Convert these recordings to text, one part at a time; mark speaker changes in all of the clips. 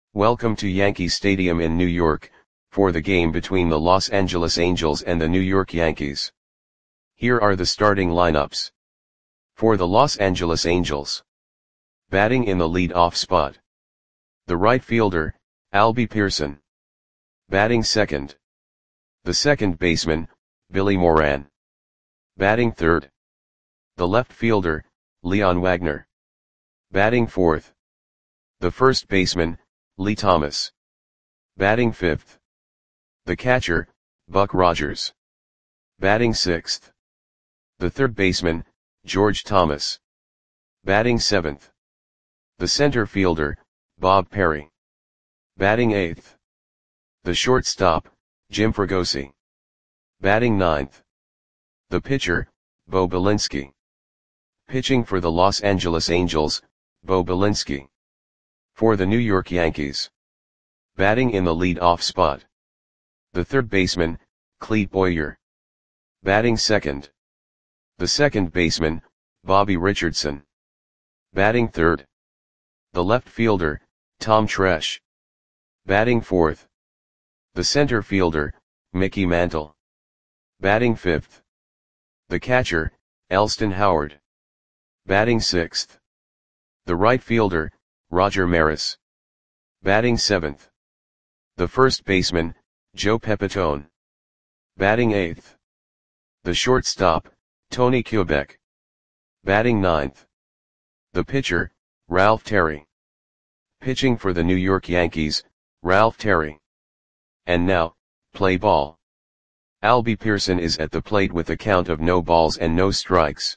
Speaker 1: Welcome to Yankee Stadium in New York, for the game between the Los Angeles Angels and the New York Yankees. Here are the starting lineups. For the Los Angeles Angels. Batting in the lead-off spot. The right fielder, Albie Pearson. Batting second. The second baseman, Billy Moran. Batting third. The left fielder, Leon Wagner. Batting fourth. The first baseman, Lee Thomas. Batting fifth. The catcher, Buck Rogers. Batting sixth. The third baseman, George Thomas. Batting seventh. The center fielder, Bob Perry. Batting eighth. The shortstop, Jim Fregosi. Batting ninth. The pitcher, Bo Belinsky. Pitching for the Los Angeles Angels, Bo Belinsky. For the New York Yankees. Batting in the lead-off spot. The third baseman, Clete Boyer. Batting second. The second baseman, Bobby Richardson. Batting third. The left fielder, Tom Tresh. Batting fourth. The center fielder, Mickey Mantle. Batting fifth. The catcher, Elston Howard. Batting sixth. The right fielder, Roger Maris. Batting seventh. The first baseman, Joe Pepitone. Batting eighth. The shortstop, Tony Kubek. Batting ninth. The pitcher, Ralph Terry. Pitching for the New York Yankees, Ralph Terry. And now, play ball. Albie Pearson is at the plate with a count of no balls and no strikes.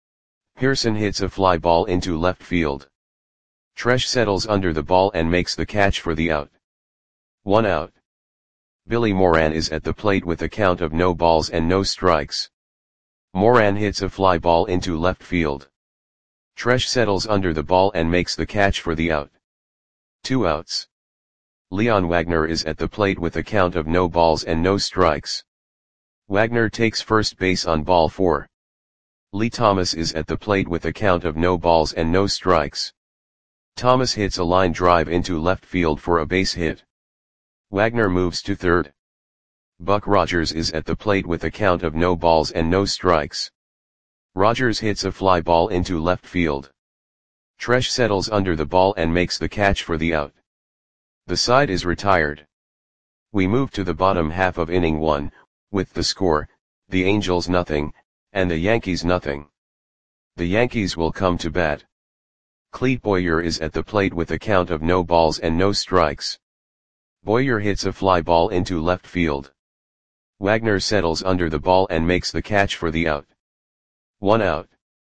Speaker 1: Pearson hits a fly ball into left field. Tresh settles under the ball and makes the catch for the out. 1 out. Billy Moran is at the plate with a count of no balls and no strikes. Moran hits a fly ball into left field. Tresh settles under the ball and makes the catch for the out. 2 outs. Leon Wagner is at the plate with a count of no balls and no strikes. Wagner takes first base on ball 4. Lee Thomas is at the plate with a count of no balls and no strikes. Thomas hits a line drive into left field for a base hit. Wagner moves to third. Buck Rogers is at the plate with a count of no balls and no strikes. Rogers hits a fly ball into left field. Tresh settles under the ball and makes the catch for the out. The side is retired. We move to the bottom half of inning 1, with the score, the Angels nothing, and the Yankees nothing. The Yankees will come to bat. Clete Boyer is at the plate with a count of no balls and no strikes. Boyer hits a fly ball into left field. Wagner settles under the ball and makes the catch for the out. 1 out.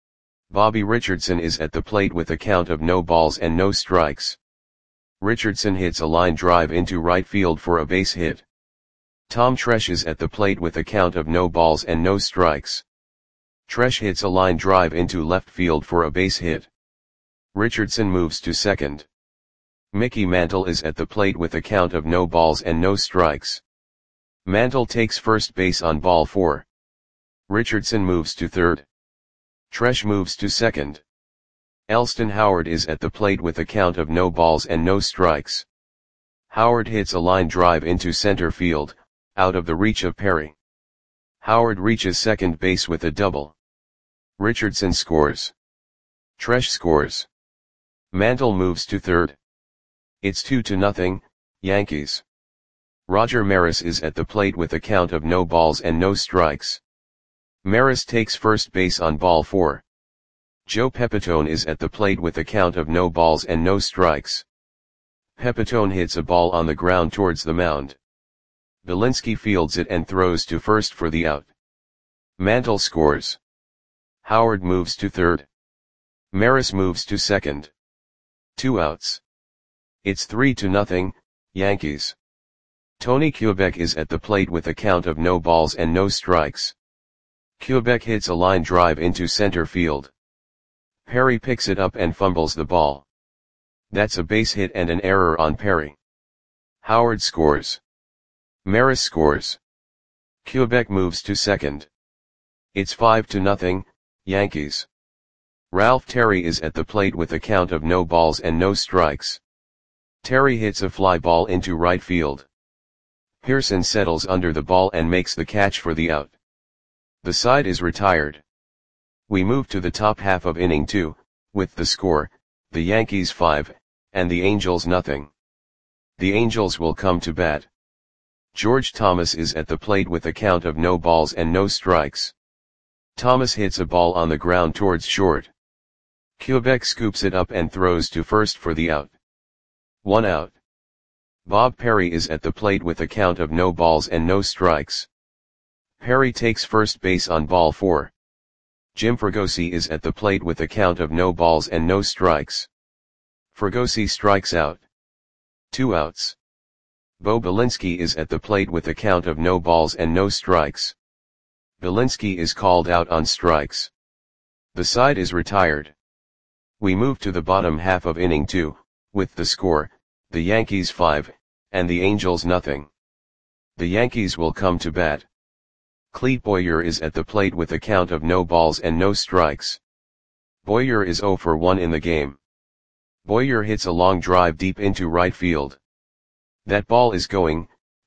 Speaker 1: Bobby Richardson is at the plate with a count of no balls and no strikes. Richardson hits a line drive into right field for a base hit. Tom Tresh is at the plate with a count of no balls and no strikes. Tresh hits a line drive into left field for a base hit. Richardson moves to second. Mickey Mantle is at the plate with a count of no balls and no strikes. Mantle takes first base on ball 4. Richardson moves to third. Tresh moves to second. Elston Howard is at the plate with a count of no balls and no strikes. Howard hits a line drive into center field, out of the reach of Perry. Howard reaches second base with a double. Richardson scores. Tresh scores. Mantle moves to third. It's 2-0, Yankees. Roger Maris is at the plate with a count of no balls and no strikes. Maris takes first base on ball 4. Joe Pepitone is at the plate with a count of no balls and no strikes. Pepitone hits a ball on the ground towards the mound. Belinsky fields it and throws to first for the out. Mantle scores. Howard moves to third. Maris moves to second. 2 outs. It's 3-0, Yankees. Tony Kubek is at the plate with a count of no balls and no strikes. Kubek hits a line drive into center field. Perry picks it up and fumbles the ball. That's a base hit and an error on Perry. Howard scores. Maris scores. Kubek moves to second. It's 5-0, Yankees. Ralph Terry is at the plate with a count of no balls and no strikes. Terry hits a fly ball into right field. Pearson settles under the ball and makes the catch for the out. The side is retired. We move to the top half of inning 2, with the score, the Yankees 5, and the Angels nothing. The Angels will come to bat. George Thomas is at the plate with a count of no balls and no strikes. Thomas hits a ball on the ground towards short. Quebec scoops it up and throws to first for the out. 1 out. Bob Perry is at the plate with a count of no balls and no strikes. Perry takes first base on ball 4. Jim Fregosi is at the plate with a count of no balls and no strikes. Fregosi strikes out. 2 outs. Bo Belinsky is at the plate with a count of no balls and no strikes. Belinsky is called out on strikes. The side is retired. We move to the bottom half of inning 2, with the score, the Yankees 5, and the Angels nothing. The Yankees will come to bat. Clete Boyer is at the plate with a count of no balls and no strikes. Boyer is 0 for 1 in the game. Boyer hits a long drive deep into right field. That ball is gone.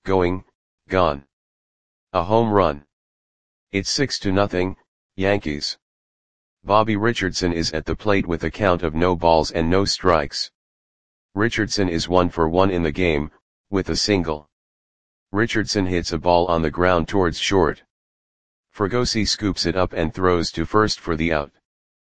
Speaker 1: A home run. It's 6-0, Yankees. Bobby Richardson is at the plate with a count of no balls and no strikes. Richardson is 1 for 1 in the game, with a single. Richardson hits a ball on the ground towards short. Fregosi scoops it up and throws to first for the out.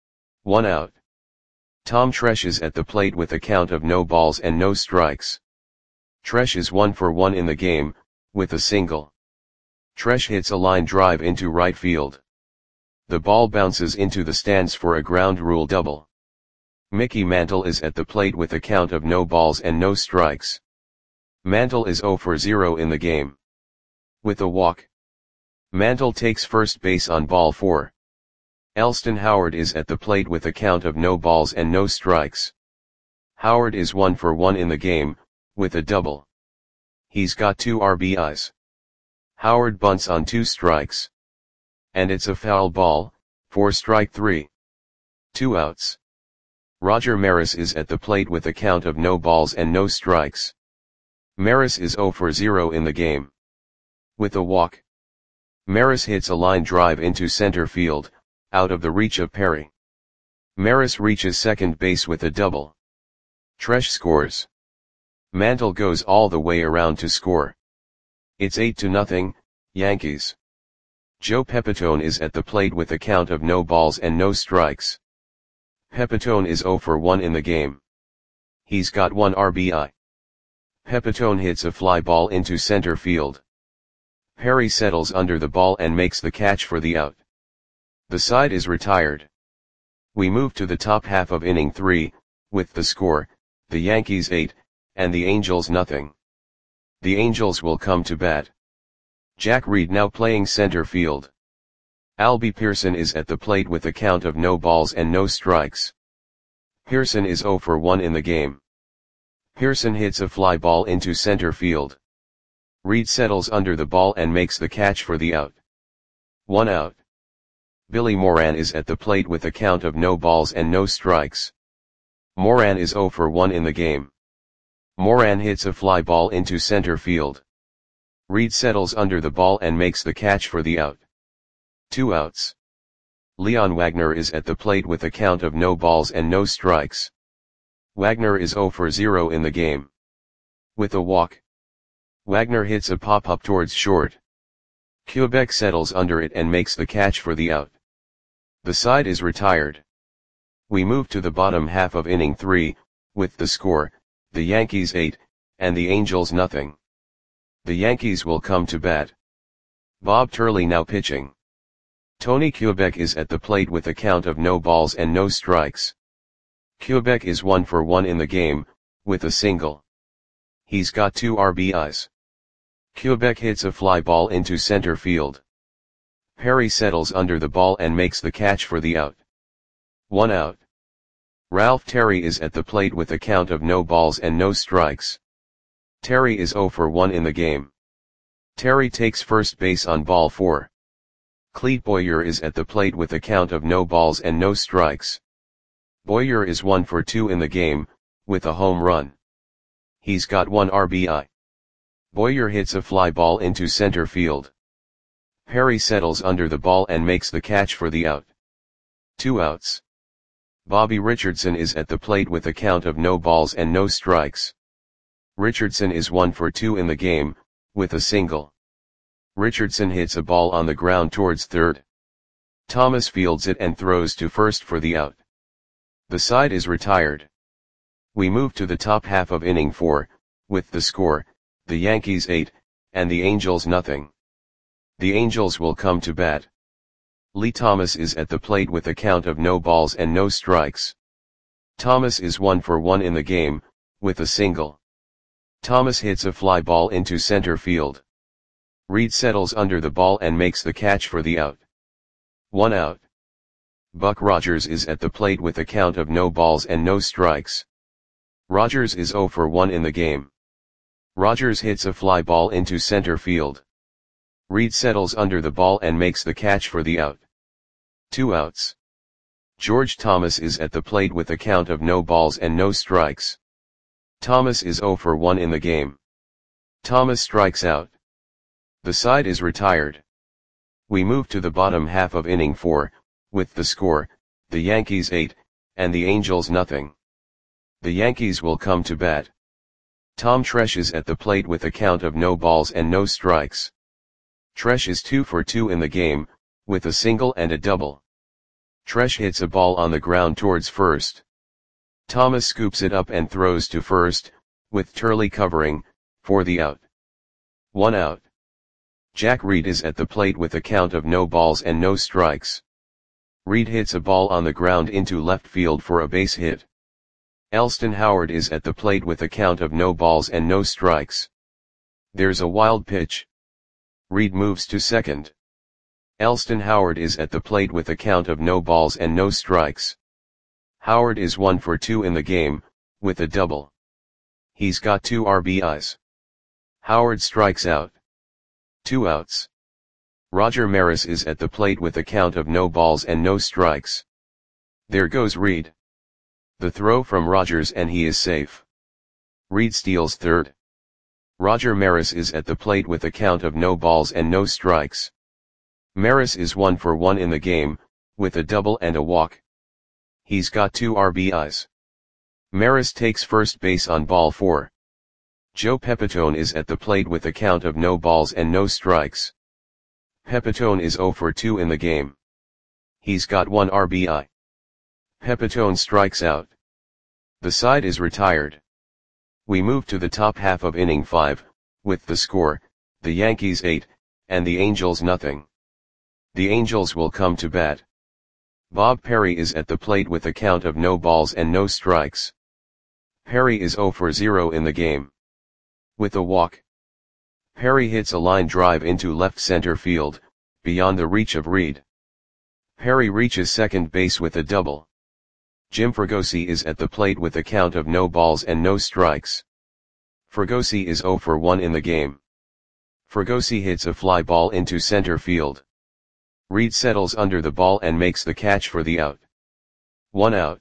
Speaker 1: 1 out. Tom Tresh is at the plate with a count of no balls and no strikes. Tresh is 1 for 1 in the game, with a single. Tresh hits a line drive into right field. The ball bounces into the stands for a ground rule double. Mickey Mantle is at the plate with a count of no balls and no strikes. Mantle is 0 for 0 in the game. With a walk. Mantle takes first base on ball 4. Elston Howard is at the plate with a count of no balls and no strikes. Howard is 1 for 1 in the game, with a double. He's got 2 RBIs. Howard bunts on 2 strikes. And it's a foul ball, for strike 3. 2 outs. Roger Maris is at the plate with a count of no balls and no strikes. Maris is 0 for 0 in the game. With a walk. Maris hits a line drive into center field, out of the reach of Perry. Maris reaches second base with a double. Tresh scores. Mantle goes all the way around to score. It's 8-0, Yankees. Joe Pepitone is at the plate with a count of no balls and no strikes. Pepitone is 0 for 1 in the game. He's got 1 RBI. Pepitone hits a fly ball into center field. Perry settles under the ball and makes the catch for the out. The side is retired. We move to the top half of inning 3, with the score, the Yankees 8, and the Angels nothing. The Angels will come to bat. Jack Reed now playing center field. Albie Pearson is at the plate with a count of no balls and no strikes. Pearson is 0 for 1 in the game. Pearson hits a fly ball into center field. Reed settles under the ball and makes the catch for the out. 1 out. Billy Moran is at the plate with a count of no balls and no strikes. Moran is 0 for 1 in the game. Moran hits a fly ball into center field. Reed settles under the ball and makes the catch for the out. 2 outs. Leon Wagner is at the plate with a count of no balls and no strikes. Wagner is 0 for 0 in the game. With a walk. Wagner hits a pop-up towards short. Quebec settles under it and makes the catch for the out. The side is retired. We move to the bottom half of inning 3, with the score, the Yankees 8, and the Angels nothing. The Yankees will come to bat. Bob Turley now pitching. Tony Quebec is at the plate with a count of no balls and no strikes. Quebec is 1 for 1 in the game, with a single. He's got 2 RBIs. Quebec hits a fly ball into center field. Perry settles under the ball and makes the catch for the out. 1 out. Ralph Terry is at the plate with a count of no balls and no strikes. Terry is 0 for 1 in the game. Terry takes first base on ball 4. Clete Boyer is at the plate with a count of no balls and no strikes. Boyer is 1 for 2 in the game, with a home run. He's got 1 RBI. Boyer hits a fly ball into center field. Perry settles under the ball and makes the catch for the out. 2 outs. Bobby Richardson is at the plate with a count of no balls and no strikes. Richardson is 1 for 2 in the game, with a single. Richardson hits a ball on the ground towards third. Thomas fields it and throws to first for the out. The side is retired. We move to the top half of inning 4, with the score, the Yankees 8, and the Angels nothing. The Angels will come to bat. Lee Thomas is at the plate with a count of no balls and no strikes. Thomas is 1 for 1 in the game, with a single. Thomas hits a fly ball into center field. Reed settles under the ball and makes the catch for the out. 1 out. Buck Rogers is at the plate with a count of no balls and no strikes. Rogers is 0 for 1 in the game. Rogers hits a fly ball into center field. Reed settles under the ball and makes the catch for the out. 2 outs. George Thomas is at the plate with a count of no balls and no strikes. Thomas is 0 for 1 in the game. Thomas strikes out. The side is retired. We move to the bottom half of inning 4, with the score, the Yankees 8, and the Angels nothing. The Yankees will come to bat. Tom Tresh is at the plate with a count of no balls and no strikes. Tresh is 2 for 2 in the game, with a single and a double. Tresh hits a ball on the ground towards first. Thomas scoops it up and throws to first, with Turley covering, for the out. 1 out. Jack Reed is at the plate with a count of no balls and no strikes. Reed hits a ball on the ground into left field for a base hit. Elston Howard is at the plate with a count of no balls and no strikes. There's a wild pitch. Reed moves to second. Elston Howard is at the plate with a count of no balls and no strikes. Howard is 1 for 2 in the game, with a double. He's got 2 RBIs. Howard strikes out. 2 outs. Roger Maris is at the plate with a count of no balls and no strikes. There goes Reed. The throw from Rogers and he is safe. Reed steals third. Roger Maris is at the plate with a count of no balls and no strikes. Maris is 1 for 1 in the game, with a double and a walk. He's got 2 RBIs. Maris takes first base on ball 4. Joe Pepitone is at the plate with a count of no balls and no strikes. Pepitone is 0 for 2 in the game. He's got 1 RBI. Pepitone strikes out. The side is retired. We move to the top half of inning 5, with the score, the Yankees 8, and the Angels nothing. The Angels will come to bat. Bob Perry is at the plate with a count of no balls and no strikes. Perry is 0 for 0 in the game. With a walk. Perry hits a line drive into left center field, beyond the reach of Reed. Perry reaches second base with a double. Jim Fregosi is at the plate with a count of no balls and no strikes. Fregosi is 0 for 1 in the game. Fregosi hits a fly ball into center field. Reed settles under the ball and makes the catch for the out. 1 out.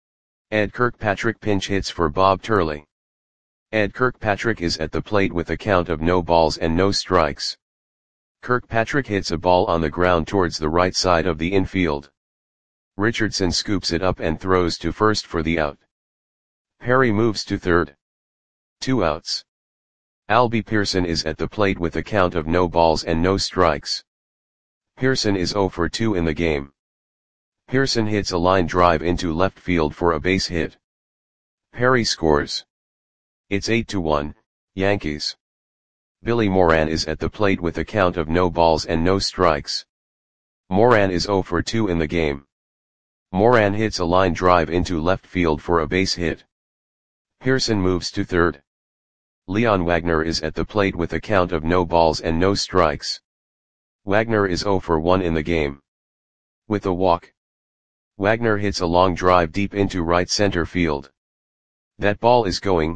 Speaker 1: Ed Kirkpatrick pinch hits for Bob Turley. Ed Kirkpatrick is at the plate with a count of no balls and no strikes. Kirkpatrick hits a ball on the ground towards the right side of the infield. Richardson scoops it up and throws to first for the out. Perry moves to third. 2 outs. Albie Pearson is at the plate with a count of no balls and no strikes. Pearson is 0 for 2 in the game. Pearson hits a line drive into left field for a base hit. Perry scores. It's 8-1, Yankees. Billy Moran is at the plate with a count of no balls and no strikes. Moran is 0 for 2 in the game. Moran hits a line drive into left field for a base hit. Pearson moves to third. Leon Wagner is at the plate with a count of no balls and no strikes. Wagner is 0 for 1 in the game. With a walk. Wagner hits a long drive deep into right center field. That ball is gone.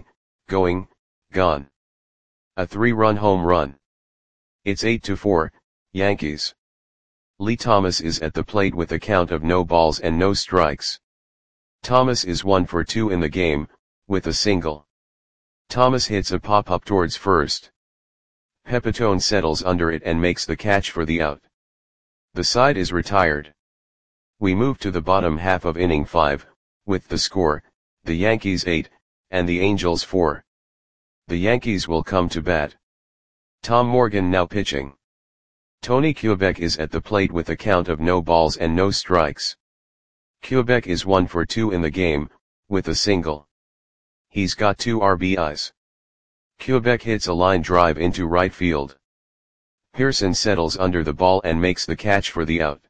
Speaker 1: A 3-run home run. It's 8-4, Yankees. Lee Thomas is at the plate with a count of no balls and no strikes. Thomas is 1 for 2 in the game, with a single. Thomas hits a pop-up towards first. Pepitone settles under it and makes the catch for the out. The side is retired. We move to the bottom half of inning 5, with the score, the Yankees 8, and the Angels 4. The Yankees will come to bat. Tom Morgan now pitching. Tony Quebec is at the plate with a count of no balls and no strikes. Quebec is 1 for 2 in the game, with a single. He's got 2 RBIs. Quebec hits a line drive into right field. Pearson settles under the ball and makes the catch for the out.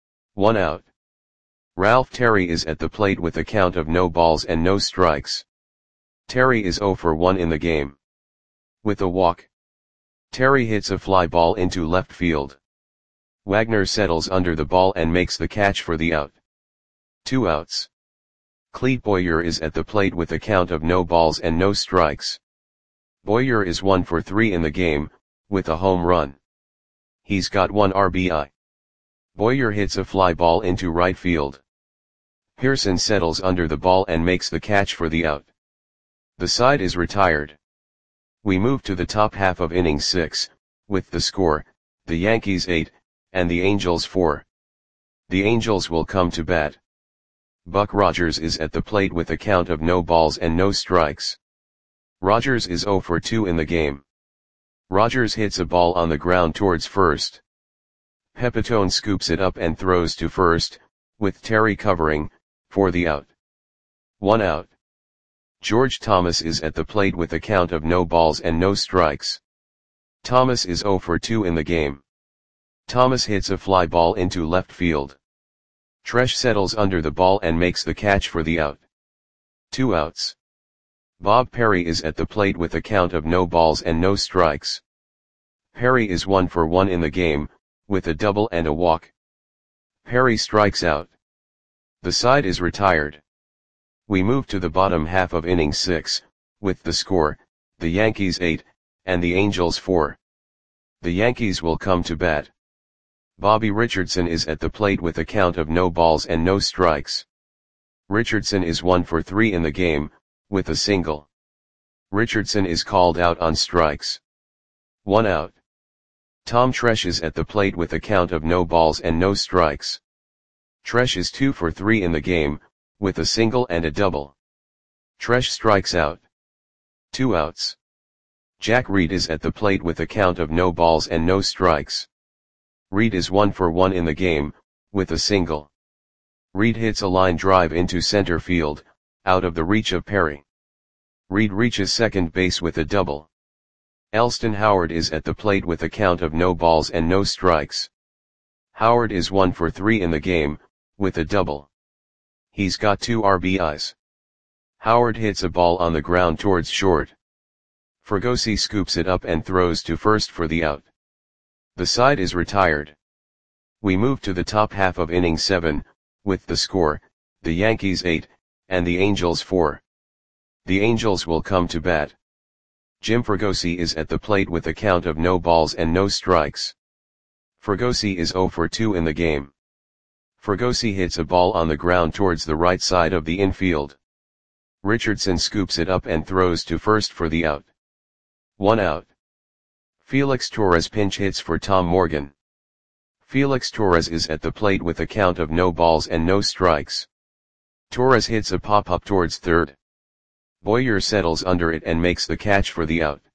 Speaker 1: 1 out. Ralph Terry is at the plate with a count of no balls and no strikes. Terry is 0 for 1 in the game. With a walk. Terry hits a fly ball into left field. Wagner settles under the ball and makes the catch for the out. 2 outs. Clete Boyer is at the plate with a count of no balls and no strikes. Boyer is 1 for 3 in the game, with a home run. He's got 1 RBI. Boyer hits a fly ball into right field. Pearson settles under the ball and makes the catch for the out. The side is retired. We move to the top half of inning 6, with the score, the Yankees 8, and the Angels 4. The Angels will come to bat. Buck Rogers is at the plate with a count of no balls and no strikes. Rogers is 0 for 2 in the game. Rogers hits a ball on the ground towards first. Pepitone scoops it up and throws to first, with Terry covering, for the out. 1 out. George Thomas is at the plate with a count of no balls and no strikes. Thomas is 0 for 2 in the game. Thomas hits a fly ball into left field. Tresh settles under the ball and makes the catch for the out. 2 outs. Bob Perry is at the plate with a count of no balls and no strikes. Perry is 1 for 1 in the game, with a double and a walk. Perry strikes out. The side is retired. We move to the bottom half of inning 6, with the score, the Yankees 8, and the Angels 4. The Yankees will come to bat. Bobby Richardson is at the plate with a count of no balls and no strikes. Richardson is 1 for 3 in the game, with a single. Richardson is called out on strikes. 1 out. Tom Tresh is at the plate with a count of no balls and no strikes. Tresh is 2 for 3 in the game, with a single and a double. Tresh strikes out. 2 outs. Jack Reed is at the plate with a count of no balls and no strikes. Reed is 1 for 1 in the game, with a single. Reed hits a line drive into center field, out of the reach of Perry. Reed reaches second base with a double. Elston Howard is at the plate with a count of no balls and no strikes. Howard is 1 for 3 in the game, with a double. He's got 2 RBIs. Howard hits a ball on the ground towards short. Fregosi scoops it up and throws to first for the out. The side is retired. We move to the top half of inning 7, with the score, the Yankees 8, and the Angels 4. The Angels will come to bat. Jim Fregosi is at the plate with a count of no balls and no strikes. Fregosi is 0 for 2 in the game. Fregosi hits a ball on the ground towards the right side of the infield. Richardson scoops it up and throws to first for the out. 1 out. Felix Torres pinch hits for Tom Morgan. Felix Torres is at the plate with a count of no balls and no strikes. Torres hits a pop-up towards third. Boyer settles under it and makes the catch for the out.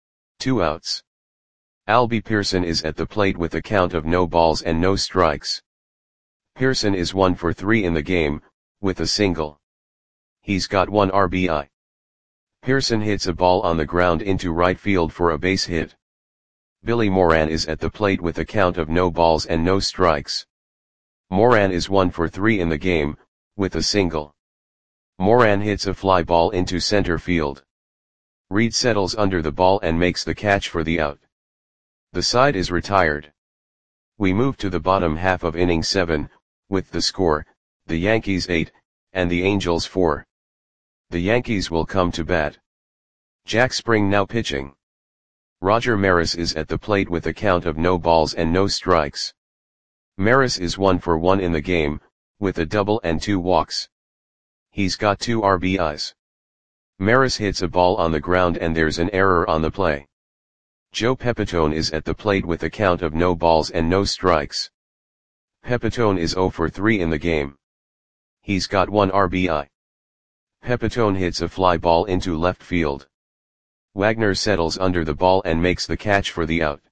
Speaker 1: 2 outs. Albie Pearson is at the plate with a count of no balls and no strikes. Pearson is 1 for 3 in the game, with a single. He's got 1 RBI. Pearson hits a ball on the ground into right field for a base hit. Billy Moran is at the plate with a count of no balls and no strikes. Moran is 1 for 3 in the game, with a single. Moran hits a fly ball into center field. Reed settles under the ball and makes the catch for the out. The side is retired. We move to the bottom half of inning 7, with the score, the Yankees 8, and the Angels 4. The Yankees will come to bat. Jack Spring now pitching. Roger Maris is at the plate with a count of no balls and no strikes. Maris is 1 for 1 in the game, with a double and 2 walks. He's got 2 RBIs. Maris hits a ball on the ground and there's an error on the play. Joe Pepitone is at the plate with a count of no balls and no strikes. Pepitone is 0 for 3 in the game. He's got 1 RBI. Pepitone hits a fly ball into left field. Wagner settles under the ball and makes the catch for the out.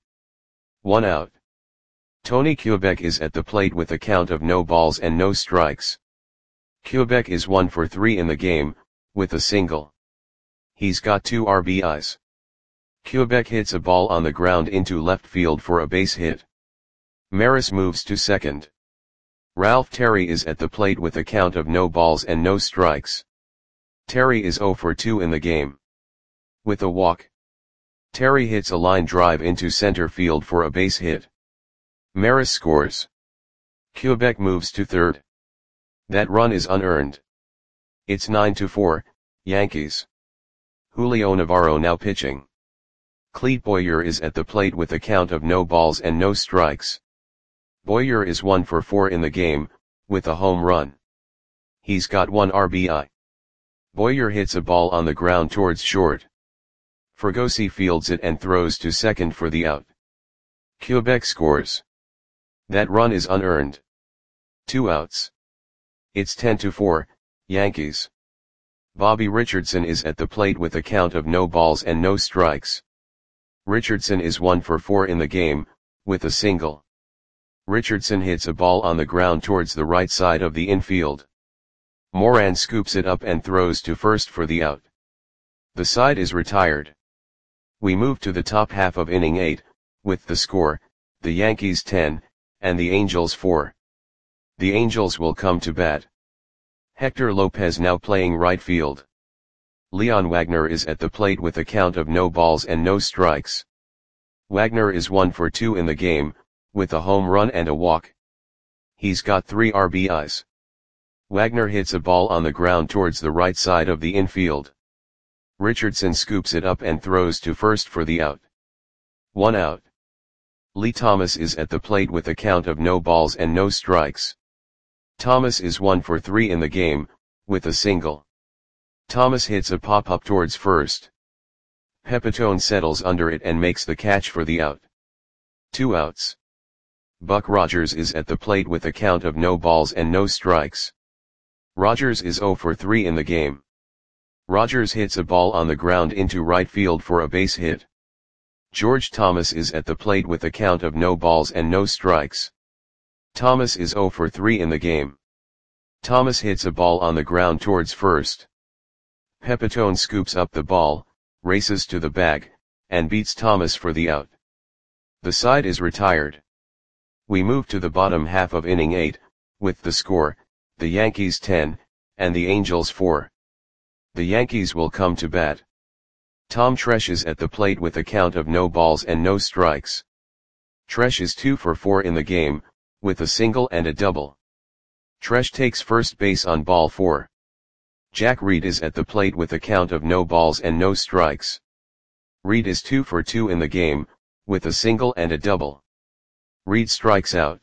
Speaker 1: 1 out. Tony Quebec is at the plate with a count of no balls and no strikes. Quebec is 1 for 3 in the game, with a single. He's got 2 RBIs. Quebec hits a ball on the ground into left field for a base hit. Maris moves to second. Ralph Terry is at the plate with a count of no balls and no strikes. Terry is 0 for 2 in the game. With a walk. Terry hits a line drive into center field for a base hit. Maris scores. Quebec moves to third. That run is unearned. It's 9-4, Yankees. Julio Navarro now pitching. Clete Boyer is at the plate with a count of no balls and no strikes. Boyer is 1 for 4 in the game, with a home run. He's got 1 RBI. Boyer hits a ball on the ground towards short. Fregosi fields it and throws to second for the out. Quebec scores. That run is unearned. 2 outs. It's 10-4, Yankees. Bobby Richardson is at the plate with a count of no balls and no strikes. Richardson is 1 for 4 in the game, with a single. Richardson hits a ball on the ground towards the right side of the infield. Moran scoops it up and throws to first for the out. The side is retired. We move to the top half of inning 8, with the score, the Yankees 10, and the Angels 4. The Angels will come to bat. Hector Lopez now playing right field. Leon Wagner is at the plate with a count of no balls and no strikes. Wagner is 1 for 2 in the game, with a home run and a walk. He's got 3 RBIs. Wagner hits a ball on the ground towards the right side of the infield. Richardson scoops it up and throws to first for the out. 1 out. Lee Thomas is at the plate with a count of no balls and no strikes. Thomas is 1 for 3 in the game, with a single. Thomas hits a pop-up towards first. Pepitone settles under it and makes the catch for the out. 2 outs. Buck Rogers is at the plate with a count of no balls and no strikes. Rogers is 0 for 3 in the game. Rogers hits a ball on the ground into right field for a base hit. George Thomas is at the plate with a count of no balls and no strikes. Thomas is 0 for 3 in the game. Thomas hits a ball on the ground towards first. Pepitone scoops up the ball, races to the bag, and beats Thomas for the out. The side is retired. We move to the bottom half of inning 8, with the score, the Yankees 10, and the Angels 4. The Yankees will come to bat. Tom Tresh is at the plate with a count of no balls and no strikes. Tresh is 2 for 4 in the game, with a single and a double. Tresh takes first base on ball 4. Jack Reed is at the plate with a count of no balls and no strikes. Reed is 2 for 2 in the game, with a single and a double. Reed strikes out.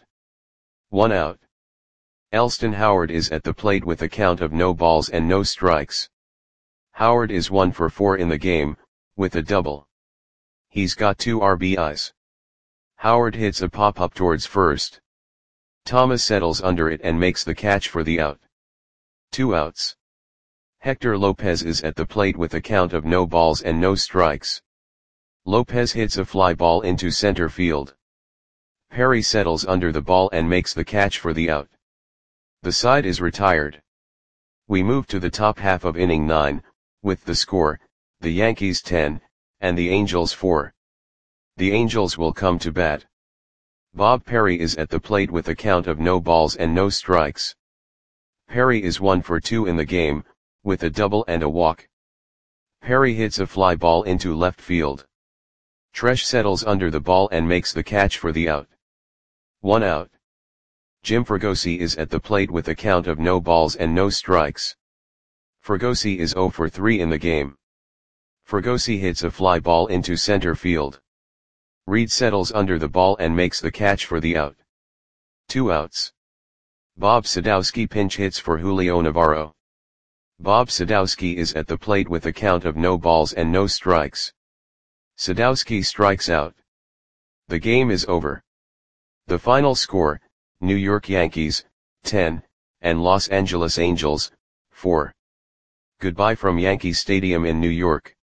Speaker 1: 1 out. Elston Howard is at the plate with a count of no balls and no strikes. Howard is 1 for 4 in the game, with a double. He's got 2 RBIs. Howard hits a pop-up towards first. Thomas settles under it and makes the catch for the out. 2 outs. Hector Lopez is at the plate with a count of no balls and no strikes. Lopez hits a fly ball into center field. Perry settles under the ball and makes the catch for the out. The side is retired. We move to the top half of inning 9, with the score, the Yankees 10, and the Angels 4. The Angels will come to bat. Bob Perry is at the plate with a count of no balls and no strikes. Perry is 1 for 2 in the game, with a double and a walk. Perry hits a fly ball into left field. Tresh settles under the ball and makes the catch for the out. 1 out. Jim Fregosi is at the plate with a count of no balls and no strikes. Fregosi is 0 for 3 in the game. Fregosi hits a fly ball into center field. Reed settles under the ball and makes the catch for the out. 2 outs. Bob Sadowski pinch hits for Julio Navarro. Bob Sadowski is at the plate with a count of no balls and no strikes. Sadowski strikes out. The game is over. The final score, New York Yankees, 10, and Los Angeles Angels, 4. Goodbye from Yankee Stadium in New York.